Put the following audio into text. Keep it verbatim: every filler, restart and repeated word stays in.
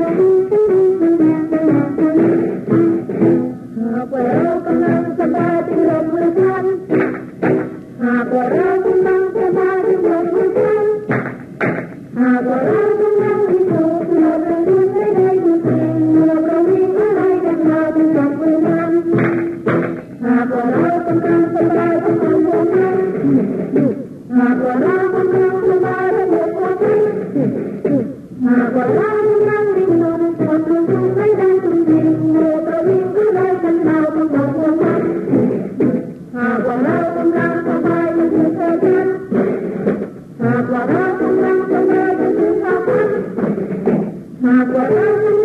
หากว่าเรากำลังสบายที่ลมมือทันหากว่าเรากำลังสบายที่ลมมือทันหากว่าเรากำลังที่ถูกที่เราเป็นรุ่นไม่ได้ทุกสิ่งเมื่อเราวิ่งอะไรกันเราที่ลมมือทันหากว่าเรากำลังสบายที่ลมมือทันหากว่าเรากำลังสบายที่ลมมือทันหากว่าเรากำลังวิ่งลมคนรุ่นไม่ได้ทุกสิ่งเมื่อเราวิ่งอะไรกันเราที่ลมมือทันหากว่าเรากำลังสบายที่ลมมือทันหากว่าเรากำลังสบายที่ลมมือทันหากว่าเรา